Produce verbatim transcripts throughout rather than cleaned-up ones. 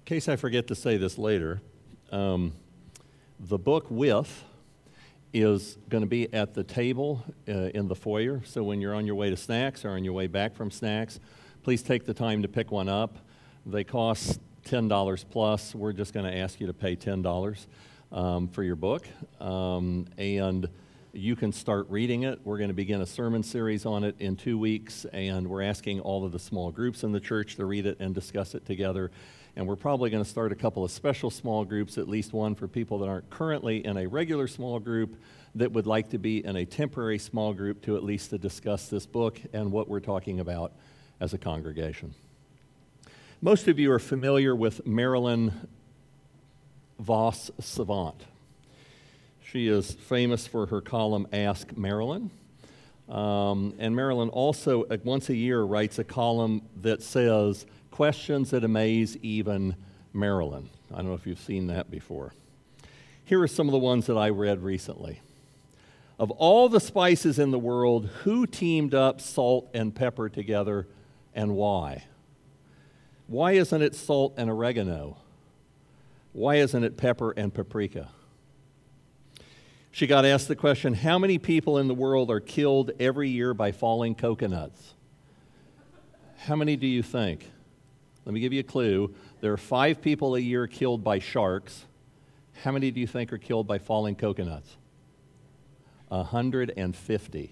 case I forget to say this later, um, the book With is going to be at the table uh, in the foyer. So when you're on your way to snacks or on your way back from snacks, please take the time to pick one up. They cost ten dollars plus. We're just going to ask you to pay ten dollars um, for your book. Um, and you can start reading it. We're going to begin a sermon series on it in two weeks, and we're asking all of the small groups in the church to read it and discuss it together. And we're probably going to start a couple of special small groups, at least one for people that aren't currently in a regular small group that would like to be in a temporary small group to at least to discuss this book and what we're talking about as a congregation. Most of you are familiar with Marilyn Vos Savant. She is famous for her column, Ask Marilyn. Um, and Marilyn also, uh, once a year, writes a column that says, Questions that Amaze Even Marilyn. I don't know if you've seen that before. Here are some of the ones that I read recently. Of all the spices in the world, who teamed up salt and pepper together and why? Why isn't it salt and oregano? Why isn't it pepper and paprika? She got asked the question, how many people in the world are killed every year by falling coconuts? How many do you think? Let me give you a clue. There are five people a year killed by sharks. How many do you think are killed by falling coconuts? one hundred fifty.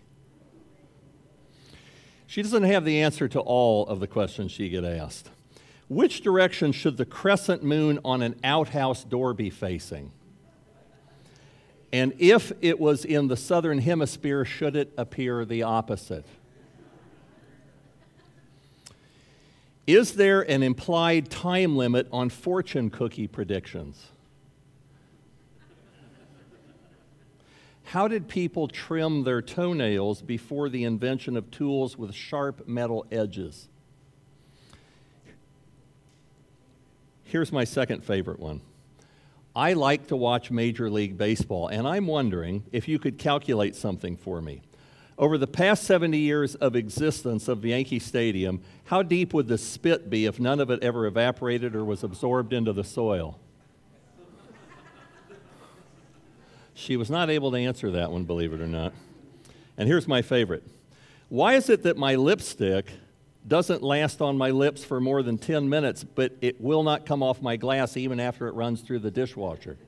She doesn't have the answer to all of the questions she get asked. Which direction should the crescent moon on an outhouse door be facing? And if it was in the southern hemisphere, should it appear the opposite? Is there an implied time limit on fortune cookie predictions? How did people trim their toenails before the invention of tools with sharp metal edges? Here's my second favorite one. I like to watch Major League Baseball, and I'm wondering if you could calculate something for me. Over the past seventy years of existence of Yankee Stadium, how deep would the spit be if none of it ever evaporated or was absorbed into the soil? She was not able to answer that one, believe it or not. And here's my favorite. Why is it that my lipstick doesn't last on my lips for more than ten minutes, but it will not come off my glass even after it runs through the dishwasher?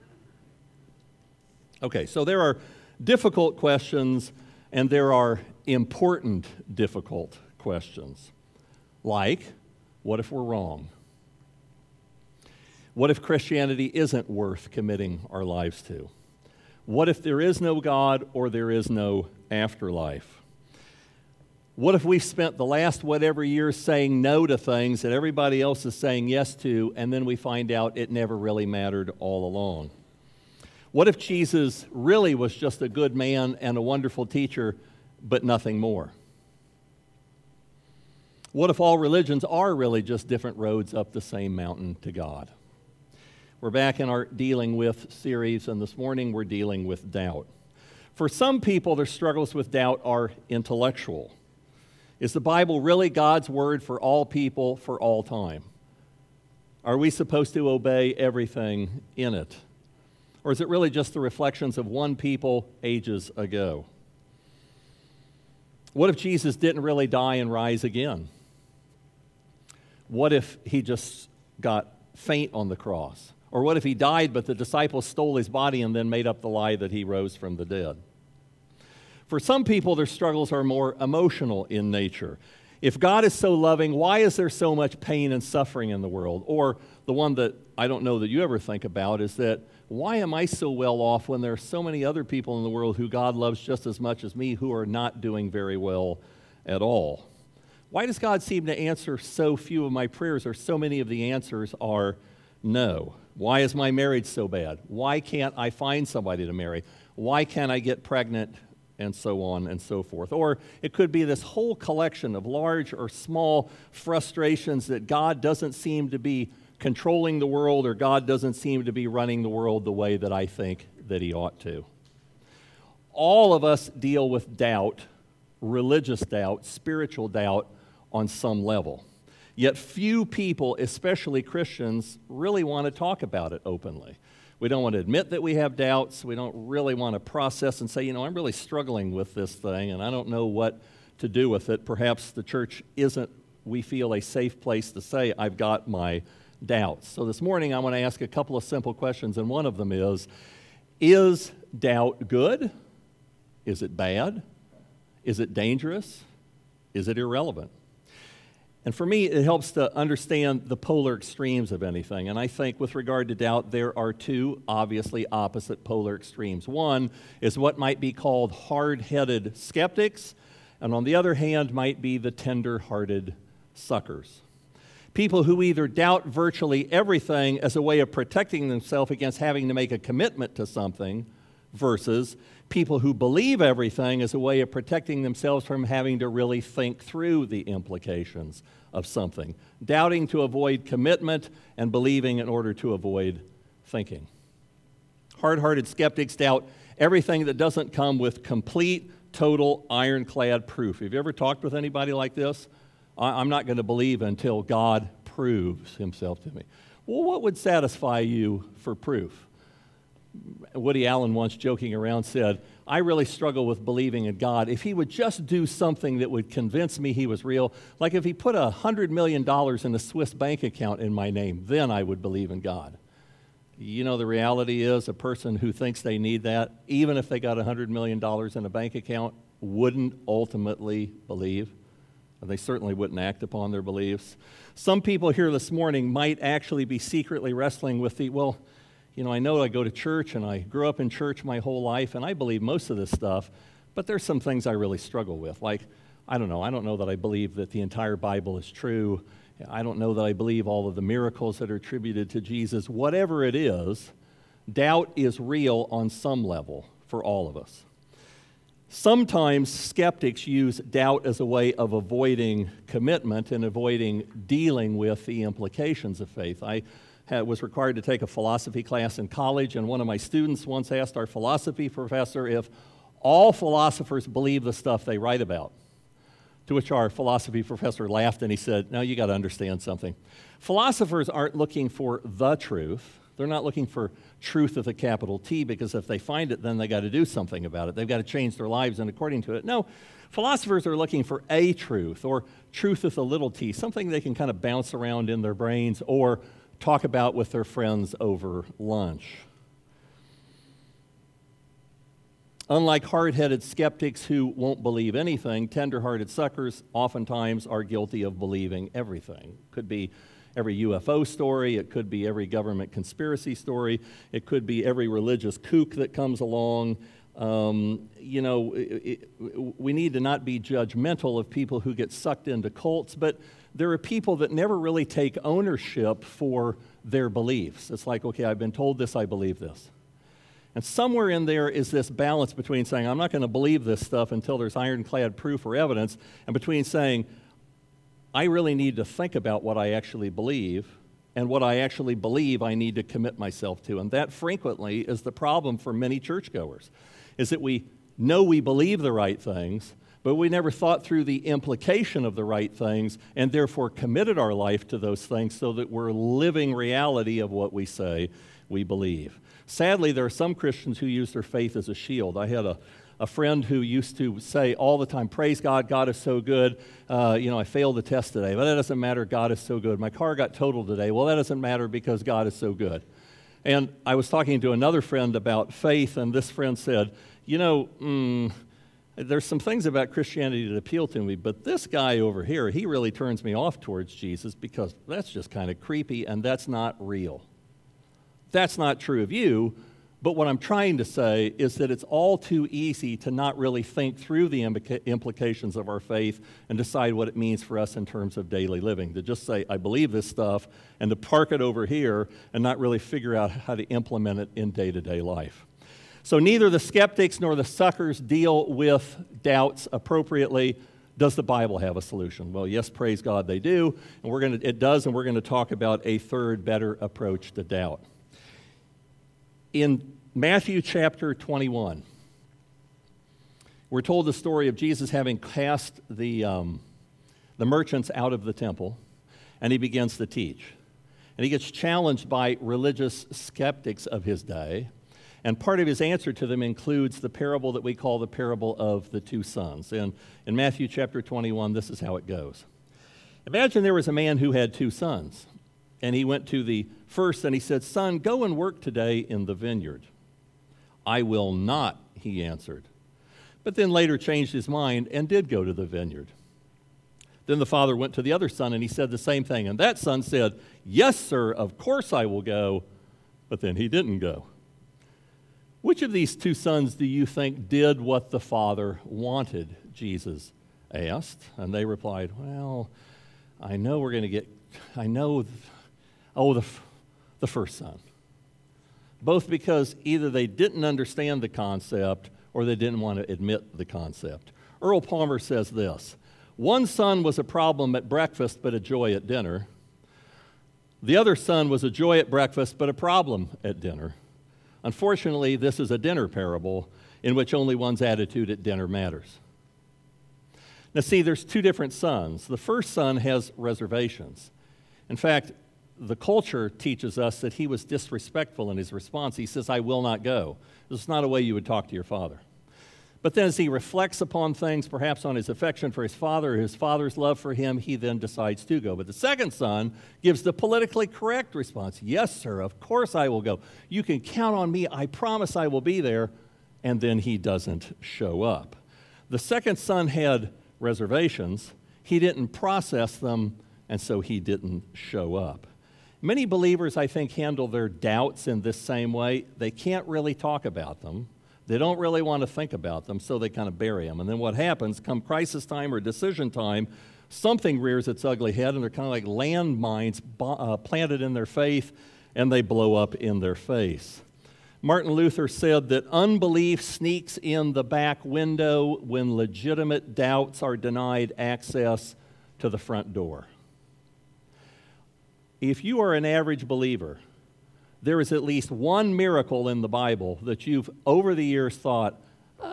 Okay, so there are difficult questions, and there are important difficult questions. Like, what if we're wrong? What if Christianity isn't worth committing our lives to? What if there is no God or there is no afterlife? What if we've spent the last whatever years saying no to things that everybody else is saying yes to, and then we find out it never really mattered all along? What if Jesus really was just a good man and a wonderful teacher, but nothing more? What if all religions are really just different roads up the same mountain to God? We're back in our Dealing With series, and this morning we're dealing with doubt. For some people, their struggles with doubt are intellectual. Is the Bible really God's word for all people for all time? Are we supposed to obey everything in it? Or is it really just the reflections of one people ages ago? What if Jesus didn't really die and rise again? What if he just got faint on the cross? Or what if he died, but the disciples stole his body and then made up the lie that he rose from the dead? For some people, their struggles are more emotional in nature. If God is so loving, why is there so much pain and suffering in the world? Or the one that I don't know that you ever think about is that, why am I so well off when there are so many other people in the world who God loves just as much as me who are not doing very well at all? Why does God seem to answer so few of my prayers, or so many of the answers are no? Why is my marriage so bad? Why can't I find somebody to marry? Why can't I get pregnant? And so on and so forth. Or it could be this whole collection of large or small frustrations that God doesn't seem to be controlling the world, or God doesn't seem to be running the world the way that I think that he ought to. All of us deal with doubt, religious doubt, spiritual doubt on some level. Yet few people, especially Christians, really want to talk about it openly. We don't want to admit that we have doubts. We don't really want to process and say, you know, I'm really struggling with this thing, and I don't know what to do with it. Perhaps the church isn't, we feel, a safe place to say, I've got my doubts. So this morning I want to ask a couple of simple questions, and one of them is, is doubt good? Is it bad? Is it dangerous? Is it irrelevant? And for me, it helps to understand the polar extremes of anything. And I think with regard to doubt, there are two obviously opposite polar extremes. One is what might be called hard-headed skeptics, and on the other hand might be the tender-hearted suckers. People who either doubt virtually everything as a way of protecting themselves against having to make a commitment to something, versus people who believe everything as a way of protecting themselves from having to really think through the implications of something. Doubting to avoid commitment and believing in order to avoid thinking. Hard-hearted skeptics doubt everything that doesn't come with complete, total, ironclad proof. Have you ever talked with anybody like this? I'm not going to believe until God proves himself to me. Well, what would satisfy you for proof? Woody Allen once joking around said, I really struggle with believing in God. If he would just do something that would convince me he was real, like if he put a hundred million dollars in a Swiss bank account in my name, then I would believe in God. You know, the reality is a person who thinks they need that, even if they got a hundred million dollars in a bank account, wouldn't ultimately believe. They certainly wouldn't act upon their beliefs. Some people here this morning might actually be secretly wrestling with the, well, you know, I know I go to church and I grew up in church my whole life and I believe most of this stuff, but there's some things I really struggle with. Like, I don't know, I don't know that I believe that the entire Bible is true. I don't know that I believe all of the miracles that are attributed to Jesus. Whatever it is, doubt is real on some level for all of us. Sometimes skeptics use doubt as a way of avoiding commitment and avoiding dealing with the implications of faith. I had, was required to take a philosophy class in college, and one of my students once asked our philosophy professor if all philosophers believe the stuff they write about. To which our philosophy professor laughed and he said, no, you got to understand something. Philosophers aren't looking for the truth. They're not looking for truth with a capital T, because if they find it, then they got to do something about it. They've got to change their lives and according to it. No, philosophers are looking for a truth, or truth with a little t, something they can kind of bounce around in their brains or talk about with their friends over lunch. Unlike hard-headed skeptics who won't believe anything, tender-hearted suckers oftentimes are guilty of believing everything. Could be every U F O story, it could be every government conspiracy story, it could be every religious kook that comes along. Um, you know, it, it, we need to not be judgmental of people who get sucked into cults, but there are people that never really take ownership for their beliefs. It's like, okay, I've been told this, I believe this. And somewhere in there is this balance between saying, I'm not going to believe this stuff until there's ironclad proof or evidence, and between saying, I really need to think about what I actually believe, and what I actually believe I need to commit myself to. And that frequently is the problem for many churchgoers, is that we know we believe the right things, but we never thought through the implication of the right things and therefore committed our life to those things so that we're living reality of what we say we believe. Sadly, there are some Christians who use their faith as a shield. I had a, a friend who used to say all the time, praise God, God is so good. Uh, you know, I failed the test today, but that doesn't matter, God is so good. My car got totaled today. Well, that doesn't matter because God is so good. And I was talking to another friend about faith, and this friend said, you know, mm, there's some things about Christianity that appeal to me, but this guy over here, he really turns me off towards Jesus because that's just kind of creepy and that's not real. That's not true of you, but what I'm trying to say is that it's all too easy to not really think through the implica- implications of our faith and decide what it means for us in terms of daily living. To just say, I believe this stuff, and to park it over here and not really figure out how to implement it in day-to-day life. So neither the skeptics nor the suckers deal with doubts appropriately. Does the Bible have a solution? Well, yes, praise God, they do. And we're going to, it does, and we're going to talk about a third, better approach to doubt. In Matthew chapter twenty-one, we're told the story of Jesus having cast the, um, the merchants out of the temple. and he begins to teach. And he gets challenged by religious skeptics of his day, and part of his answer to them includes the parable that we call the parable of the two sons. And in Matthew chapter twenty-one, this is how it goes. Imagine there was a man who had two sons, and he went to the first and he said, "Son, go and work today in the vineyard." "I will not," he answered. But then later changed his mind and did go to the vineyard. Then the father went to the other son and he said the same thing. And that son said, "Yes, sir, of course I will go." But then he didn't go. Which of these two sons do you think did what the father wanted? Jesus asked. And they replied, "Well, I know we're going to get, I know, oh, the, the first son." Both because either they didn't understand the concept or they didn't want to admit the concept. Earl Palmer says this: "One son was a problem at breakfast but a joy at dinner. The other son was a joy at breakfast but a problem at dinner. Unfortunately, this is a dinner parable in which only one's attitude at dinner matters." Now see, there's two different sons. The first son has reservations. In fact, the culture teaches us that he was disrespectful in his response. He says, "I will not go." This is not a way you would talk to your father. But then as he reflects upon things, perhaps on his affection for his father, his father's love for him, he then decides to go. But the second son gives the politically correct response. "Yes, sir, of course I will go. You can count on me. I promise I will be there." And then he doesn't show up. The second son had reservations. He didn't process them, and so he didn't show up. Many believers, I think, handle their doubts in this same way. They can't really talk about them. They don't really want to think about them, so they kind of bury them. And then what happens, come crisis time or decision time, something rears its ugly head, and they're kind of like landmines uh, planted in their faith, and they blow up in their face. Martin Luther said that unbelief sneaks in the back window when legitimate doubts are denied access to the front door. If you are an average believer, there is at least one miracle in the Bible that you've, over the years, thought, uh,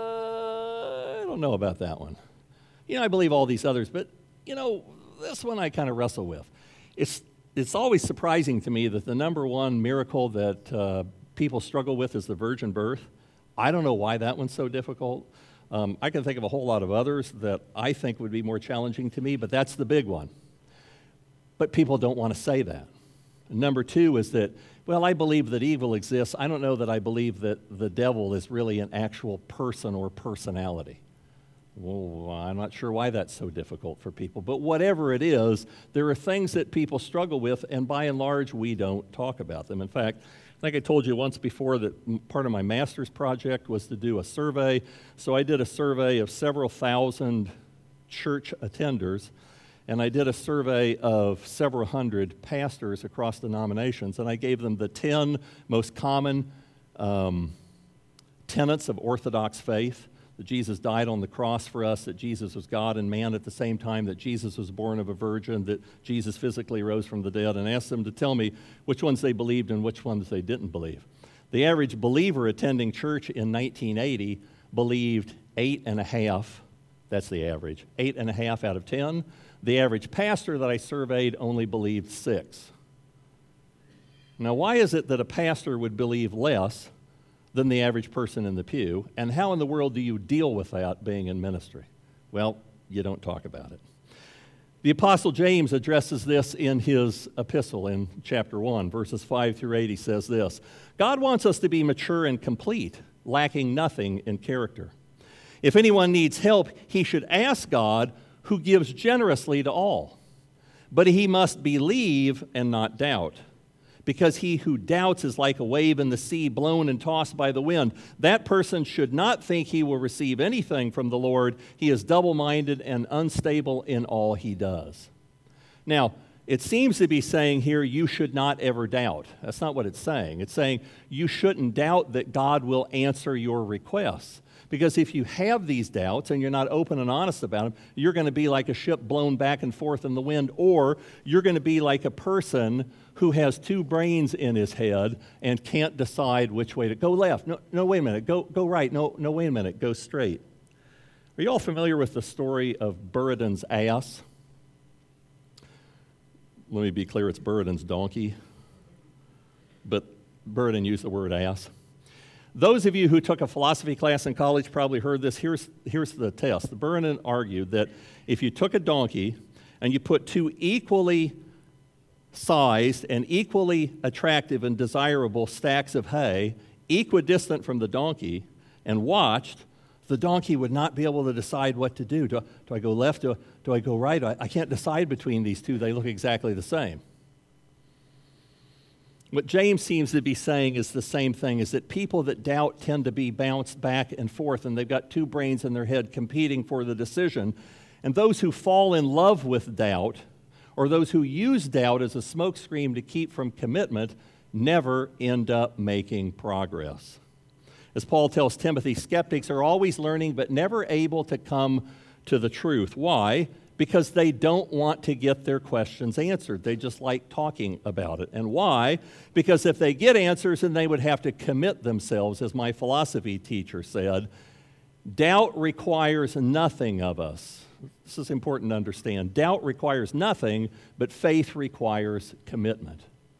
I don't know about that one. You know, I believe all these others, but, you know, this one I kind of wrestle with. It's, it's always surprising to me that the number one miracle that uh, people struggle with is the virgin birth. I don't know why that one's so difficult. Um, I can think of a whole lot of others that I think would be more challenging to me, but that's the big one. But people don't want to say that. Number two is that, well, I believe that evil exists. I don't know that I believe that the devil is really an actual person or personality. Well, I'm not sure why that's so difficult for people. But whatever it is, there are things that people struggle with, and by and large, we don't talk about them. In fact, I think I told you once before that part of my master's project was to do a survey. So I did a survey of several thousand church attenders, and I did a survey of several hundred pastors across denominations, and I gave them the ten most common um, tenets of Orthodox faith: that Jesus died on the cross for us, that Jesus was God and man at the same time, that Jesus was born of a virgin, that Jesus physically rose from the dead, and asked them to tell me which ones they believed and which ones they didn't believe. The average believer attending church in nineteen eighty believed eight and a half, that's the average, eight and a half out of ten. The average pastor that I surveyed only believed six. Now, why is it that a pastor would believe less than the average person in the pew, and how in the world do you deal with that being in ministry? Well, you don't talk about it. The Apostle James addresses this in his epistle in chapter one, verses five through eight. He says this: "God wants us to be mature and complete, lacking nothing in character. If anyone needs help, he should ask God, who gives generously to all. But he must believe and not doubt, because he who doubts is like a wave in the sea, blown and tossed by the wind. That person should not think he will receive anything from the Lord. He is double-minded and unstable in all he does." Now, it seems to be saying here, you should not ever doubt. That's not what it's saying. It's saying you shouldn't doubt that God will answer your requests. Because if you have these doubts and you're not open and honest about them, you're going to be like a ship blown back and forth in the wind, or you're going to be like a person who has two brains in his head and can't decide which way to go. Left. No, no, wait a minute. Go, go right. No, no, wait a minute. Go straight. Are you all familiar with the story of Buridan's ass? let me be clear, it's Buridan's donkey, but Buridan used the word ass. Those of you who took a philosophy class in college probably heard this. Here's, here's the test. Buridan argued that if you took a donkey and you put two equally sized and equally attractive and desirable stacks of hay equidistant from the donkey and watched, the donkey would not be able to decide what to do. Do, do I go left? Do, do I go right? I, I can't decide between these two. They look exactly the same. What James seems to be saying is the same thing, is that people that doubt tend to be bounced back and forth, and they've got two brains in their head competing for the decision. And those who fall in love with doubt, or those who use doubt as a smokescreen to keep from commitment, never end up making progress. As Paul tells Timothy, skeptics are always learning but never able to come to the truth. Why? Because they don't want to get their questions answered. They just like talking about it. And why? Because if they get answers, then they would have to commit themselves, as my philosophy teacher said. Doubt requires nothing of us. This is important to understand. Doubt requires nothing, but faith requires commitment.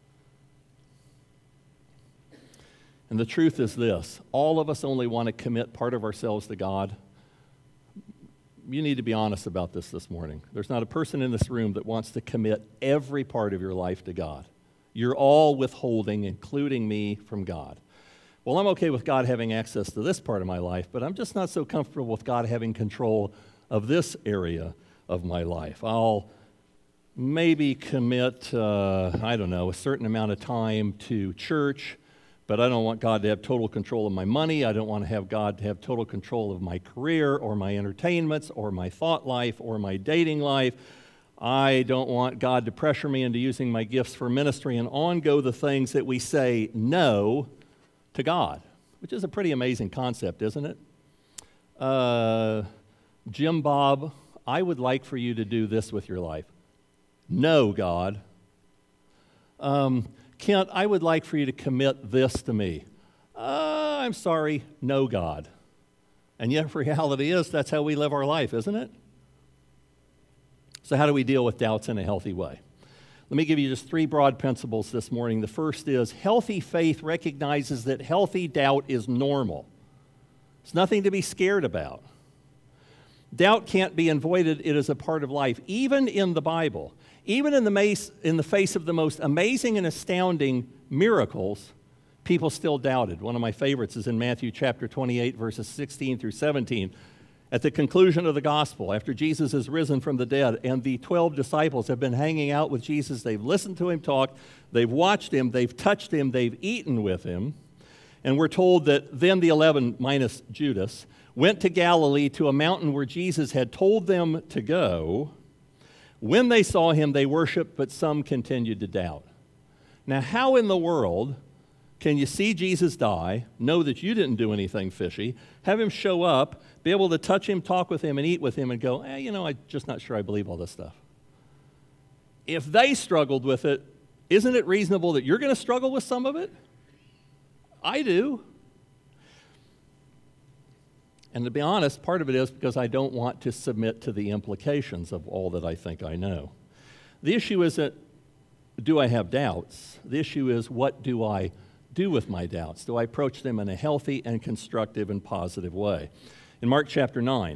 And the truth is this: all of us only want to commit part of ourselves to God. You need to be honest about this this morning. There's not a person in this room that wants to commit every part of your life to God. You're all withholding, including me, from God. Well, I'm okay with God having access to this part of my life, but I'm just not so comfortable with God having control of this area of my life. I'll maybe commit, uh, I don't know, a certain amount of time to church, but I don't want God to have total control of my money. I don't want to have God to have total control of my career or my entertainments or my thought life or my dating life. I don't want God to pressure me into using my gifts for ministry, and on go the things that we say no to God, which is a pretty amazing concept, isn't it? Uh, Jim Bob, I would like for you to do this with your life. No, God. Um, Kent, I would like for you to commit this to me. Uh, I'm sorry, no, God. And yet, reality is, that's how we live our life, isn't it? So how do we deal with doubts in a healthy way? Let me give you just three broad principles this morning. The first is, healthy faith recognizes that healthy doubt is normal. It's nothing to be scared about. Doubt can't be avoided. It is a part of life. Even in the Bible, even in the, mace, in the face of the most amazing and astounding miracles, people still doubted. One of my favorites is in Matthew chapter twenty-eight, verses sixteen through seventeen. At the conclusion of the gospel, after Jesus has risen from the dead, and the twelve disciples have been hanging out with Jesus, they've listened to him talk, they've watched him, they've touched him, they've eaten with him, and we're told that then the eleven, minus Judas, went to Galilee to a mountain where Jesus had told them to go. When they saw him, they worshiped, but some continued to doubt. Now, how in the world can you see Jesus die, know that you didn't do anything fishy, have him show up, be able to touch him, talk with him, and eat with him, and go, eh, you know, I'm just not sure I believe all this stuff? If they struggled with it, isn't it reasonable that you're going to struggle with some of it? I do. And to be honest, part of it is because I don't want to submit to the implications of all that I think I know. The issue isn't, do I have doubts? The issue is, what do I do with my doubts? Do I approach them in a healthy and constructive and positive way? In Mark chapter nine,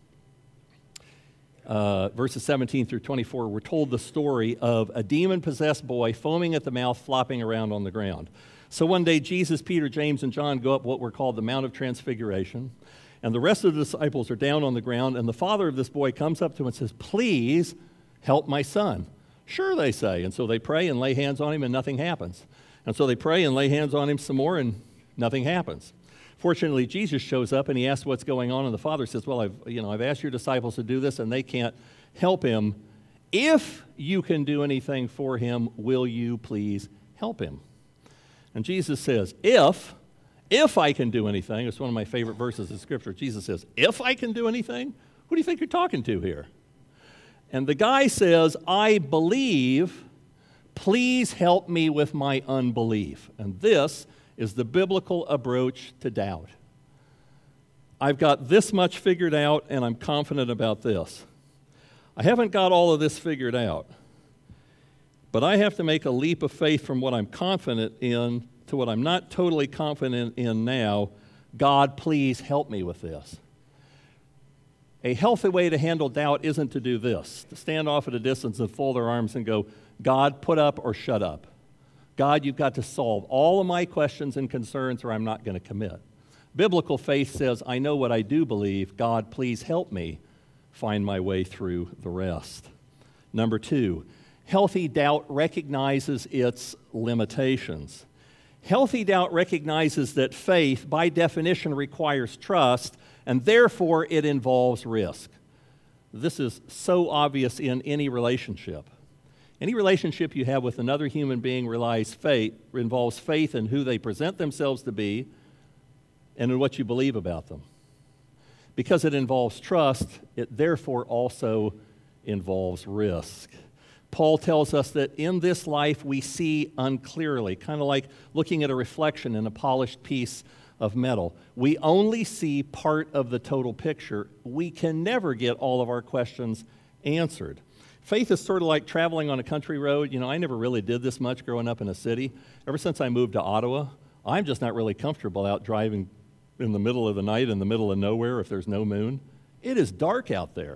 uh, verses seventeen through twenty-four, we're told the story of a demon-possessed boy foaming at the mouth, flopping around on the ground. So one day, Jesus, Peter, James, and John go up what we're called the Mount of Transfiguration. And the rest of the disciples are down on the ground, and the father of this boy comes up to him and says, please help my son. Sure, they say. And so they pray and lay hands on him, and nothing happens. And so they pray and lay hands on him some more, and nothing happens. Fortunately, Jesus shows up, and he asks what's going on, and the father says, well, I've, you know, I've asked your disciples to do this, and they can't help him. If you can do anything for him, will you please help him? And Jesus says, if... If I can do anything, it's one of my favorite verses in Scripture. Jesus says, if I can do anything? Who do you think you're talking to here? And the guy says, I believe, please help me with my unbelief. And this is the biblical approach to doubt. I've got this much figured out, and I'm confident about this. I haven't got all of this figured out. But I have to make a leap of faith from what I'm confident in to what I'm not totally confident in now. God, please help me with this. A healthy way to handle doubt isn't to do this, to stand off at a distance and fold our arms and go, God, put up or shut up. God, you've got to solve all of my questions and concerns or I'm not going to commit. Biblical faith says, I know what I do believe. God, please help me find my way through the rest. Number two, healthy doubt recognizes its limitations. Healthy doubt recognizes that faith, by definition, requires trust, and therefore it involves risk. This is so obvious in any relationship. Any relationship you have with another human being relies faith, involves faith in who they present themselves to be and in what you believe about them. Because it involves trust, it therefore also involves risk. Paul tells us that in this life we see unclearly, kind of like looking at a reflection in a polished piece of metal. We only see part of the total picture. We can never get all of our questions answered. Faith is sort of like traveling on a country road. You know, I never really did this much growing up in a city. Ever since I moved to Ottawa, I'm just not really comfortable out driving in the middle of the night in the middle of nowhere if there's no moon. It is dark out there.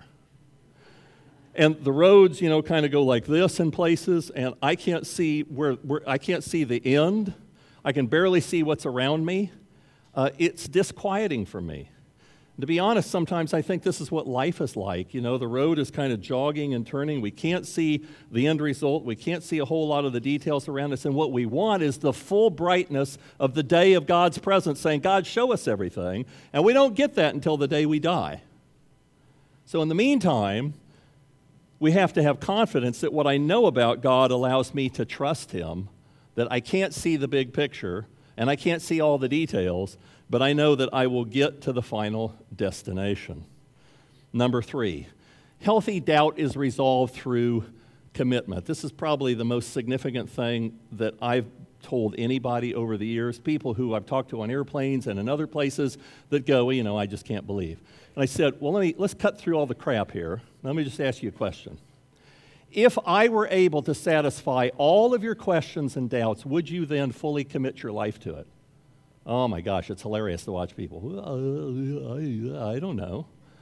And the roads, you know, kind of go like this in places, and I can't see where, where I can't see the end. I can barely see what's around me. Uh, it's disquieting for me. To be honest, sometimes I think this is what life is like. You know, the road is kind of jogging and turning. We can't see the end result. We can't see a whole lot of the details around us. And what we want is the full brightness of the day of God's presence, saying, God, show us everything. And we don't get that until the day we die. So in the meantime, we have to have confidence that what I know about God allows me to trust Him, that I can't see the big picture, and I can't see all the details, but I know that I will get to the final destination. Number three, healthy doubt is resolved through commitment. This is probably the most significant thing that I've told anybody over the years, people who I've talked to on airplanes and in other places that go, well, you know, I just can't believe. And I said, well, let me, let's cut through all the crap here. Let me just ask you a question. If I were able to satisfy all of your questions and doubts, would you then fully commit your life to it? Oh my gosh, it's hilarious to watch people. I don't know.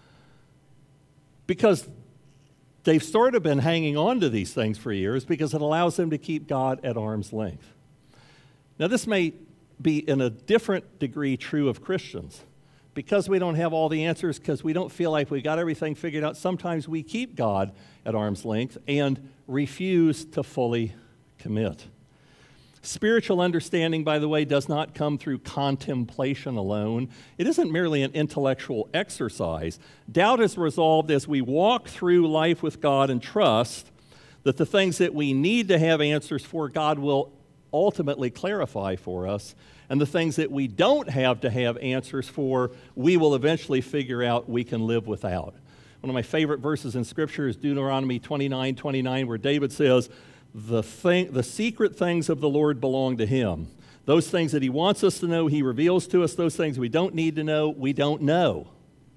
Because they've sort of been hanging on to these things for years because it allows them to keep God at arm's length. Now, this may be in a different degree true of Christians. Because we don't have all the answers, because we don't feel like we got everything figured out, sometimes we keep God at arm's length and refuse to fully commit. Spiritual understanding, by the way, does not come through contemplation alone. It isn't merely an intellectual exercise. Doubt is resolved as we walk through life with God and trust that the things that we need to have answers for, God will ultimately clarify for us, and the things that we don't have to have answers for, we will eventually figure out we can live without. One of my favorite verses in Scripture is Deuteronomy twenty-nine twenty-nine, where David says, The thing, the secret things of the Lord belong to Him. Those things that He wants us to know, He reveals to us. Those things we don't need to know, we don't know.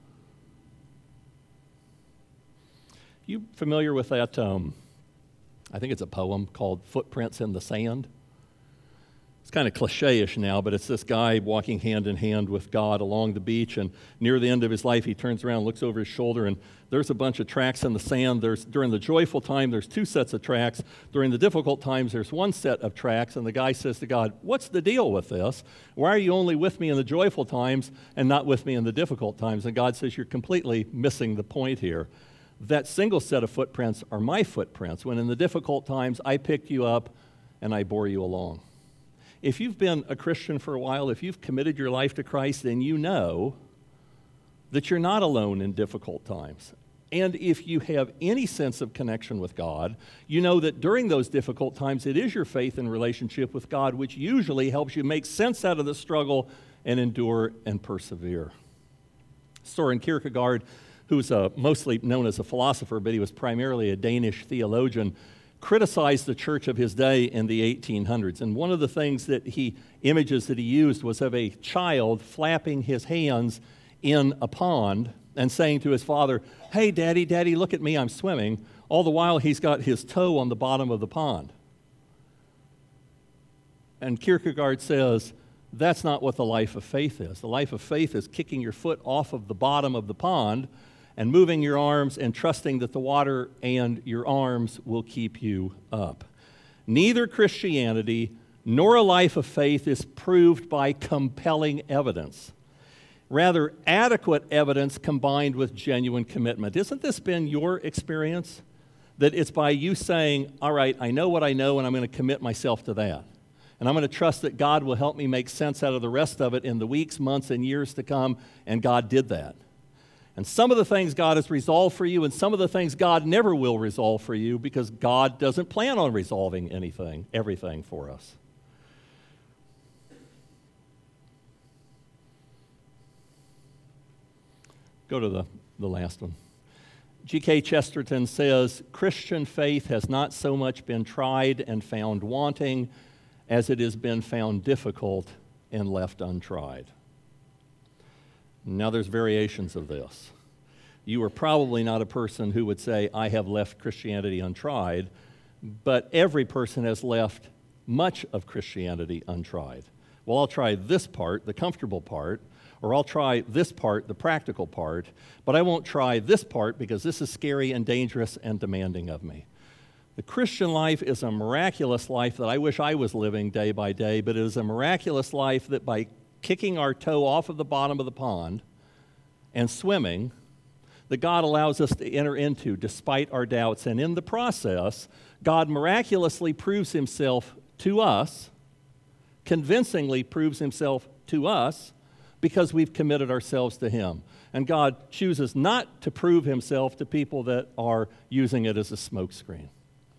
You familiar with that, um, I think it's a poem called Footprints in the Sand? It's kind of cliche-ish now, but it's this guy walking hand in hand with God along the beach, and near the end of his life, he turns around, looks over his shoulder, and there's a bunch of tracks in the sand. There's during the joyful time, there's two sets of tracks. During the difficult times, there's one set of tracks, and the guy says to God, what's the deal with this? Why are you only with me in the joyful times and not with me in the difficult times? And God says, you're completely missing the point here. That single set of footprints are my footprints. When in the difficult times, I picked you up and I bore you along. If you've been a Christian for a while, if you've committed your life to Christ, then you know that you're not alone in difficult times. And if you have any sense of connection with God, you know that during those difficult times, it is your faith and relationship with God which usually helps you make sense out of the struggle and endure and persevere. Soren Kierkegaard, who's uh, mostly known as a philosopher, but he was primarily a Danish theologian, criticized the church of his day in the eighteen hundreds. And one of the things that he, images that he used was of a child flapping his hands in a pond and saying to his father, hey, daddy, daddy, look at me, I'm swimming. All the while he's got his toe on the bottom of the pond. And Kierkegaard says, that's not what the life of faith is. The life of faith is kicking your foot off of the bottom of the pond and moving your arms and trusting that the water and your arms will keep you up. Neither Christianity nor a life of faith is proved by compelling evidence. Rather, adequate evidence combined with genuine commitment. Isn't this been your experience? That it's by you saying, all right, I know what I know and I'm going to commit myself to that. And I'm going to trust that God will help me make sense out of the rest of it in the weeks, months, and years to come, and God did that. And some of the things God has resolved for you, and some of the things God never will resolve for you, because God doesn't plan on resolving anything, everything for us. Go to the, the last one. G K Chesterton says, Christian faith has not so much been tried and found wanting as it has been found difficult and left untried. Now there's variations of this. You are probably not a person who would say, I have left Christianity untried, but every person has left much of Christianity untried. Well, I'll try this part, the comfortable part, or I'll try this part, the practical part, but I won't try this part because this is scary and dangerous and demanding of me. The Christian life is a miraculous life that I wish I was living day by day, but it is a miraculous life that by kicking our toe off of the bottom of the pond and swimming, that God allows us to enter into despite our doubts. And in the process, God miraculously proves himself to us, convincingly proves himself to us, because we've committed ourselves to him. And God chooses not to prove himself to people that are using it as a smokescreen.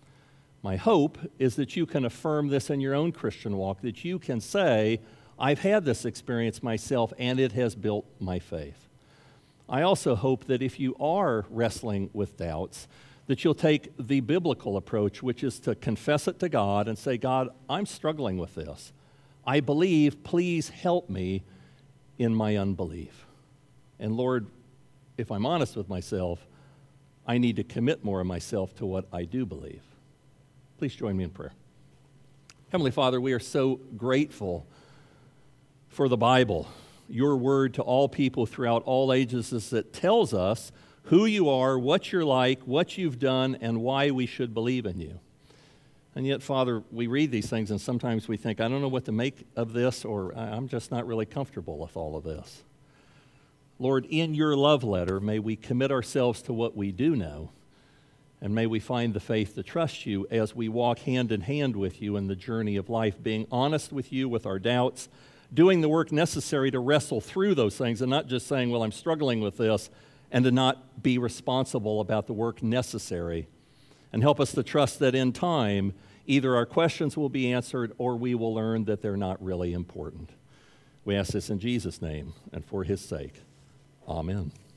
My hope is that you can affirm this in your own Christian walk, that you can say, I've had this experience myself and it has built my faith. I also hope that if you are wrestling with doubts, that you'll take the biblical approach, which is to confess it to God and say, God, I'm struggling with this. I believe, please help me in my unbelief. And Lord, if I'm honest with myself, I need to commit more of myself to what I do believe. Please join me in prayer. Heavenly Father, we are so grateful for the Bible, your word to all people throughout all ages, that tells us who you are, what you're like, what you've done, and why we should believe in you. And yet, Father, we read these things and sometimes we think, I don't know what to make of this, or I'm just not really comfortable with all of this. Lord, in your love letter, may we commit ourselves to what we do know, and may we find the faith to trust you as we walk hand in hand with you in the journey of life, being honest with you with our doubts, doing the work necessary to wrestle through those things, and not just saying, well, I'm struggling with this, and to not be responsible about the work necessary. And help us to trust that in time, either our questions will be answered or we will learn that they're not really important. We ask this in Jesus' name and for his sake. Amen.